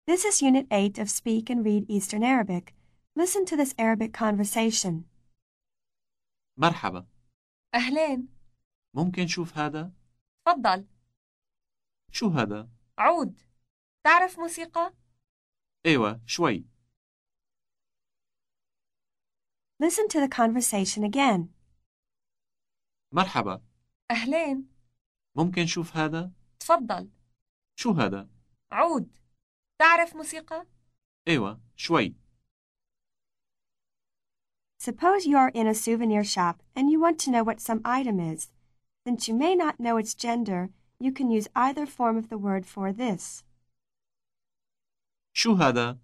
This is Unit 8 of Speak and Read Eastern Arabic. Listen to this Arabic conversation. مرحبا. أهلين. ممكن شوف هذا؟ تفضل. شو هذا؟ عود. تعرف موسيقى؟ أيوة شوي. Listen to the conversation again. مرحبا. أهلين. ممكن شوف هذا؟ تفضل. شو هذا؟ عود. تعرف موسيقى؟ أيوة شوي. Suppose you are in a souvenir shop and you want to know what some item is. Since you may not know its gender, you can use either form of the word for this. شو هذا؟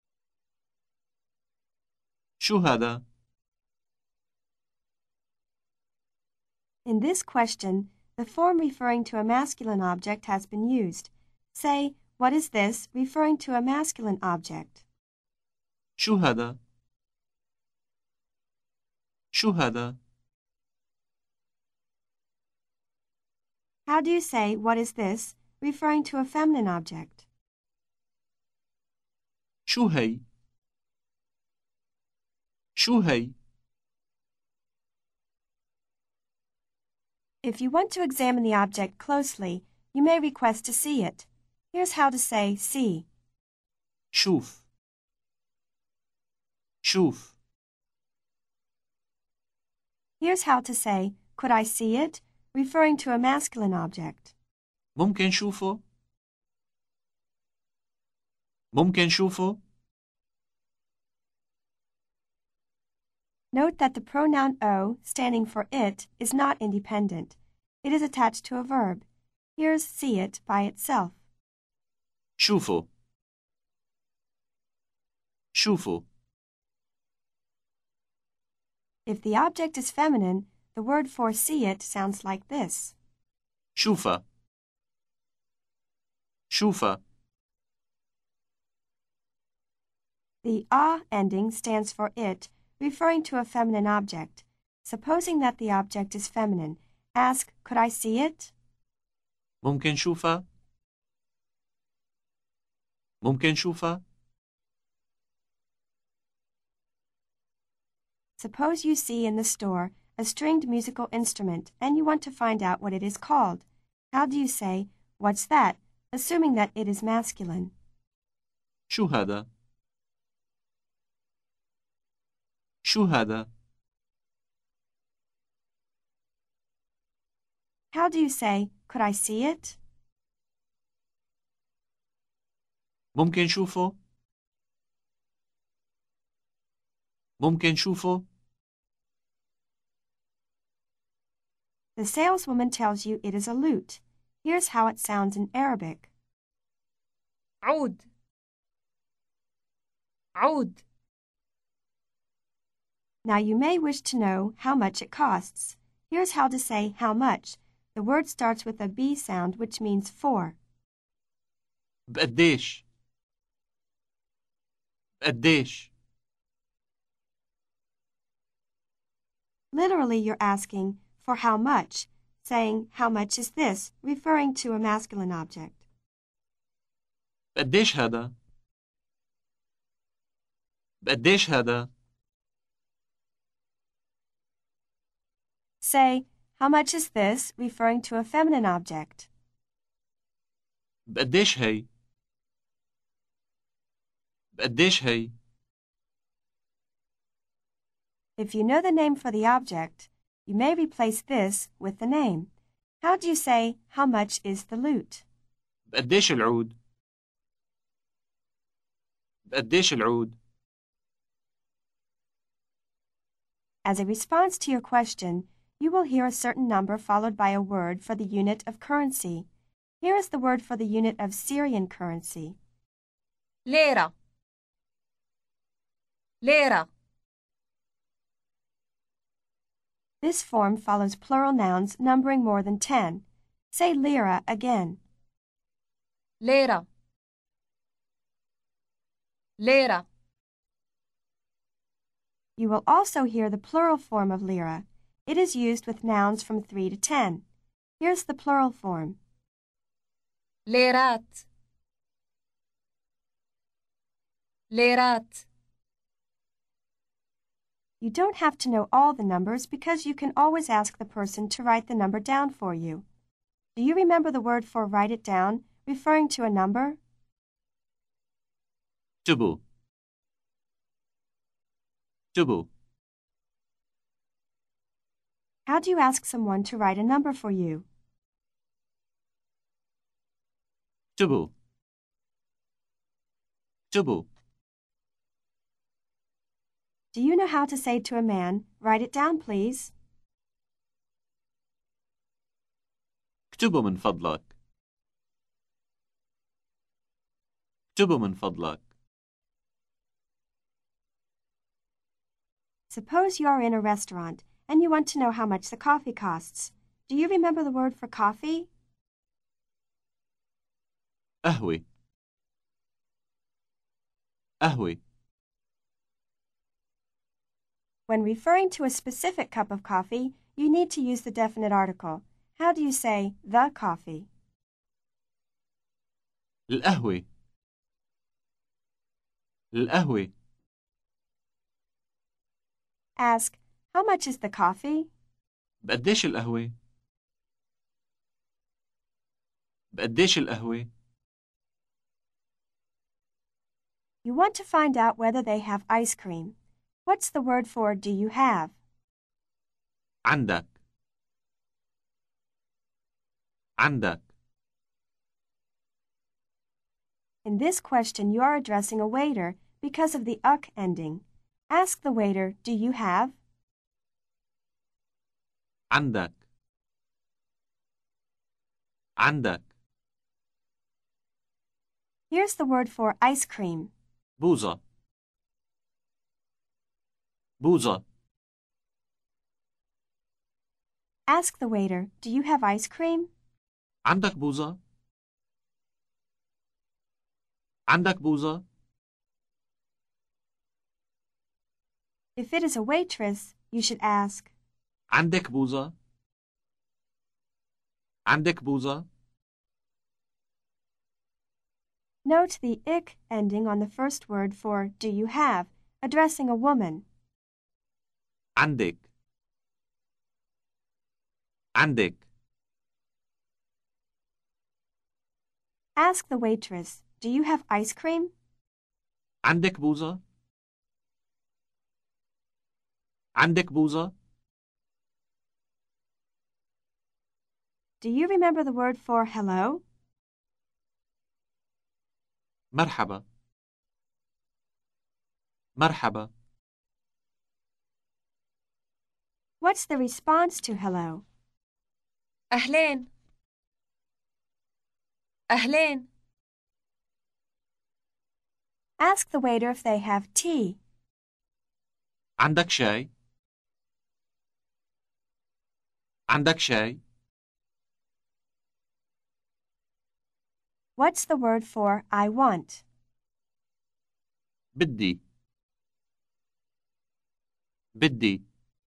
شو هذا؟ In this question, the form referring to a masculine object has been used. Say, what is this, referring to a masculine object. شو هذا؟ شو هذا؟ How do you say, what is this, referring to a feminine object? شو هي؟ شو هي؟ If you want to examine the object closely, you may request to see it. Here's how to say see. شوف. شوف. Here's how to say, could I see it, referring to a masculine object. ممكن شوفه؟ ممكن شوفه؟ Note that the pronoun o, standing for it, is not independent. It is attached to a verb. Here's see it by itself. شوفه. شوفه. If the object is feminine, the word for see it sounds like this. شوفه. شوفه. The a ending stands for it, referring to a feminine object. Supposing that the object is feminine, ask, could I see it? ممكن شوفه؟ ممكن شوفه؟ Suppose you see in the store a stringed musical instrument and you want to find out what it is called. How do you say, what's that, assuming that it is masculine? شو هذا؟ شو هذا؟ How do you say, could I see it? ممكن شوفه؟ ممكن شوفه؟ The saleswoman tells you it is a lute. Here's how it sounds in Arabic. عود. عود. Now you may wish to know how much it costs. Here's how to say how much. The word starts with a B sound, which means for. بقديش؟ بقديش؟ Literally, you're asking, for how much, saying, how much is this, referring to a masculine object. بقديش هذا؟ بقديش هذا؟ Say, how much is this, referring to a feminine object. بقديش هي؟ بقديش هي؟ If you know the name for the object, you may replace this with the name. How do you say, how much is the lute? بقديش العود؟ بقديش العود؟ As a response to your question, you will hear a certain number followed by a word for the unit of currency. Here is the word for the unit of Syrian currency. ليرة. ليرة. This form follows plural nouns numbering more than 10. Say lira again. ليرة. ليرة. You will also hear the plural form of lira. It is used with nouns from 3 to 10. Here's the plural form. ليرات. ليرات. You don't have to know all the numbers because you can always ask the person to write the number down for you. Do you remember the word for write it down, referring to a number? اكتبوا اكتبوا How do you ask someone to write a number for you? اكتبوا اكتبوا Do you know how to say to a man, write it down, please? اكتبوا من فضلك اكتبوا من فضلك Suppose you are in a restaurant and you want to know how much the coffee costs. Do you remember the word for coffee? قهوة قهوة When referring to a specific cup of coffee, you need to use the definite article. How do you say the coffee? القهوة القهوة Ask, how much is the coffee? بقديش القهوة بقديش القهوة You want to find out whether they have ice cream. What's the word for do you have? عندك عندك In this question, you are addressing a waiter because of the "uk" ending. Ask the waiter, do you have? عندك عندك Here's the word for ice cream. بوظة بوظة Ask the waiter, do you have ice cream? عندك بوظة عندك بوظة If it is a waitress, you should ask, عندك بوظة عندك بوظة Note the "ik" ending on the first word for do you have, addressing a woman. عندك عندك Ask the waitress, do you have ice cream? عندك بوظة عندك بوظة Do you remember the word for hello? مرحبا مرحبا What's the response to hello? أهلين أهلين. Ask the waiter if they have tea. عندك شاي عندك شاي What's the word for I want? بدي بدي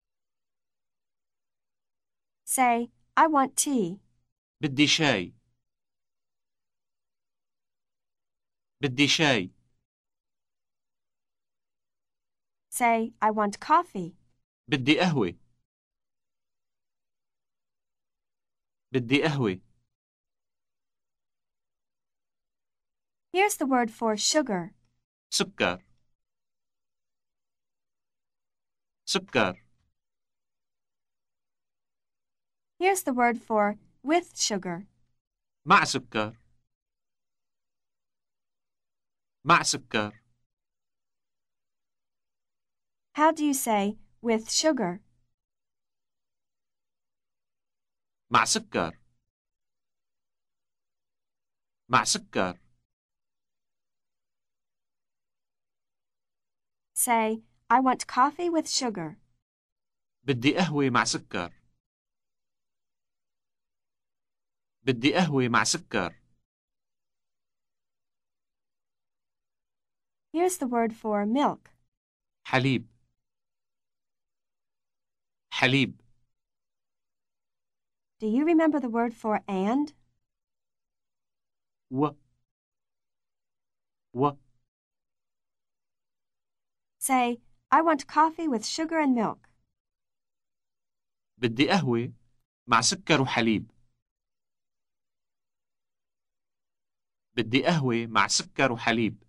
Say, I want tea. بدي شاي بدي شاي Say, I want coffee. بدي قهوة بدي قهوة Here's the word for sugar. سكر سكر Here's the word for with sugar. مع سكر مع سكر How do you say with sugar? مع سكر مع سكر Say, I want coffee with sugar. بدي قهوة مع سكر بدي قهوة مع سكر Here's the word for milk. حليب حليب Do you remember the word for and? و Say, I want coffee with sugar and milk. بدي قهوة مع سكر وحليب. بدي قهوة مع سكر وحليب.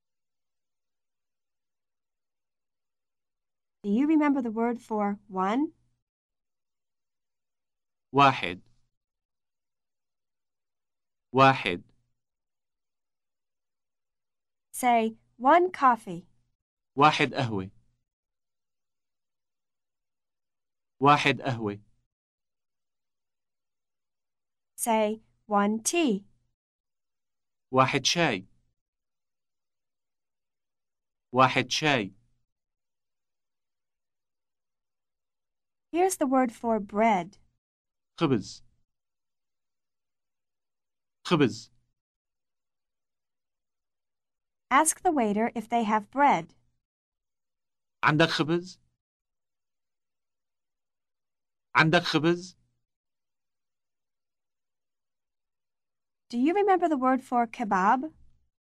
Do you remember the word for one? واحد. واحد. Say, one coffee. واحد قهوة. واحد قهوة. Say, one tea. واحد شاي. واحد شاي. Here's the word for bread. خبز. خبز. Ask the waiter if they have bread. عندك خبز؟ عندك خبز؟ Do you remember the word for kebab?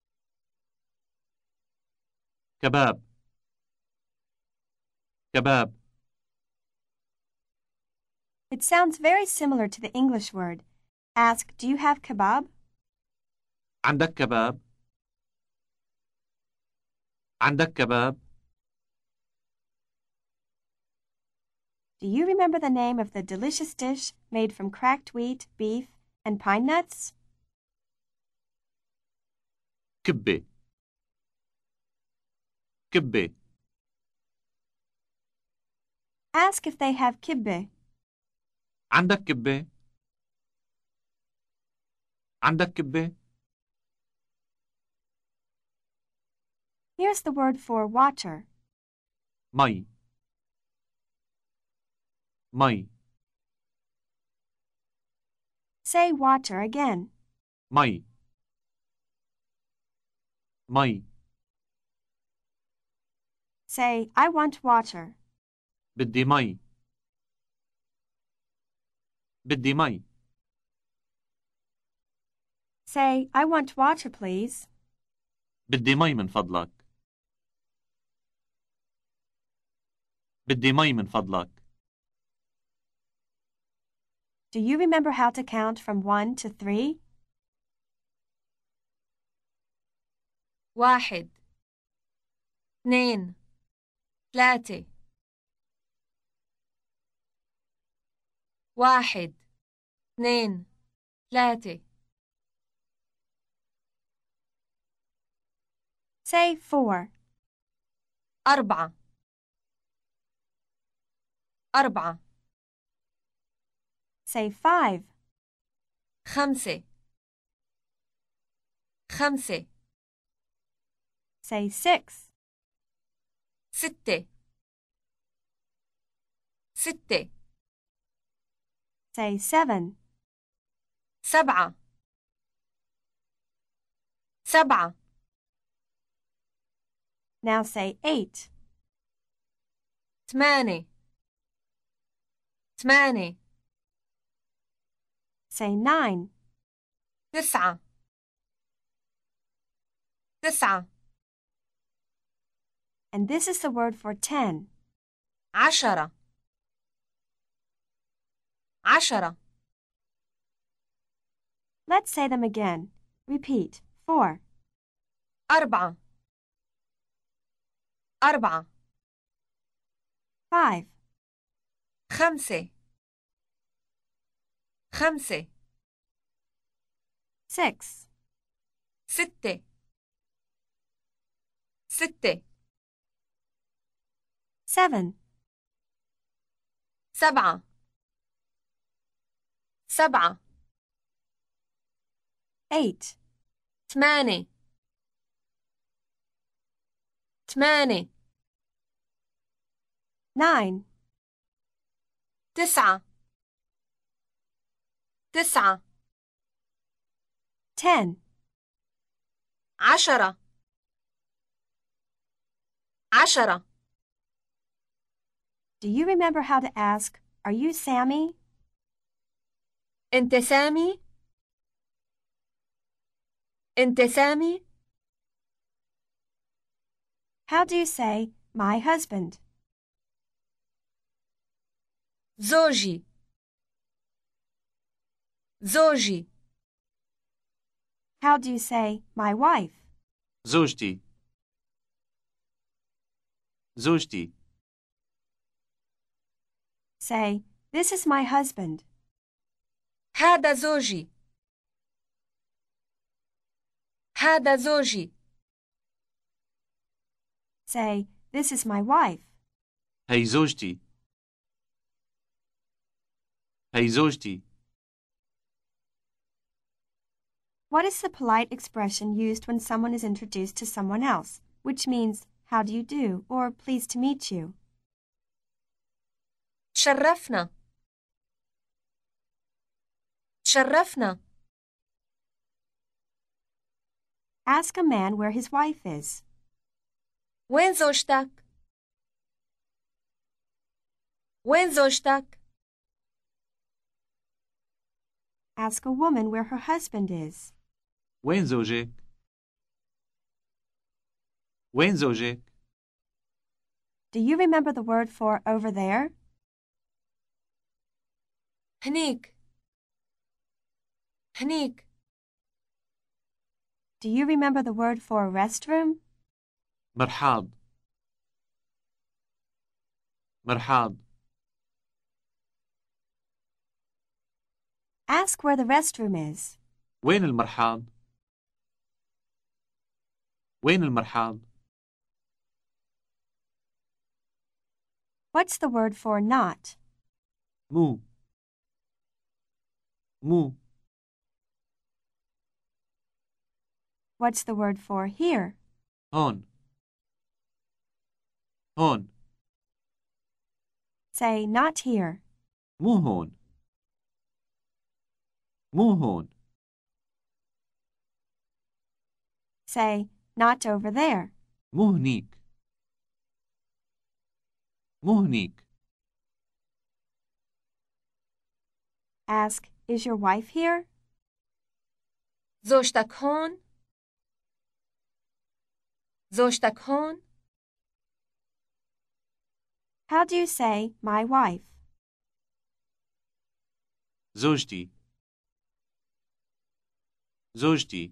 كباب. كباب. It sounds very similar to the English word. Ask, do you have kebab? عندك كباب؟ عندك كباب؟ Do you remember the name of the delicious dish made from cracked wheat, beef, and pine nuts? كبة. كبة. Ask if they have kibbeh. عندك كبة؟ عندك كبة؟ Here's the word for water. مي. مي. Say water again. مي. مي. Say, I want water. بدي مي. بدي مي. Say, I want water, please. بدي مي من فضلك. بدي مي من فضلك. Do you remember how to count from 1 to 3? 1 2 3 1 2 3 Say 4. 4 4 Say 5. 5 5 Say 6. 6 6 Say 7. 7 7 Now say 8. 8 8 Say 9. 9 9 And this is the word for 10. 10 10 Let's say them again. Repeat. 4. 4 4 5. 5 5 6. 6 6 7. 7 7 8. 8 8 9. 9 9 10. 10 10 Do you remember how to ask, are you Sammy? أنت سامي؟ أنت سامي؟ How do you say, my husband? زوجي زوجي How do you say my wife? زوجتي زوجتي Say, this is my husband. هذا زوجي هذا زوجي Say, this is my wife. هي زوجتي هي زوجتي What is the polite expression used when someone is introduced to someone else, which means, how do you do, or pleased to meet you? تشرفنا تشرفنا Ask a man where his wife is. وين زوجتك؟ وين زوجتك؟ Ask a woman where her husband is. وين زوجك؟ وين زوجك؟ Do you remember the word for over there? هنيك هنيك Do you remember the word for restroom? مرحاض مرحاض Ask where the restroom is. وين المرحاض؟ وين المرحاض؟ What's the word for not? مو مو What's the word for here? هون هون Say not here. مو هون مو هون Say not over there. مو هنيك مو هنيك Ask, is your wife here? زوجتك هون؟ زوجتك هون؟ How do you say my wife? زوجتي زوجتي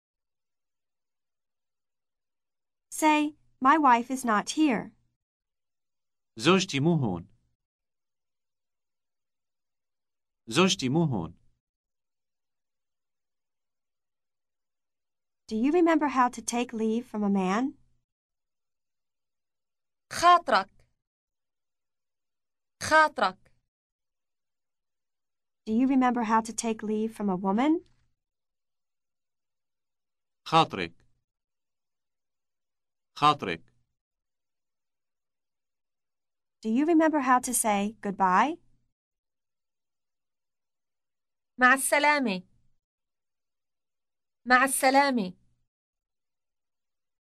Say, my wife is not here. زوجتي مو هون زوجتي مو هون Do you remember how to take leave from a man? خاطرك خاطرك Do you remember how to take leave from a woman? خاطرك خاطرك Do you remember how to say goodbye? مع السلامة مع السلامة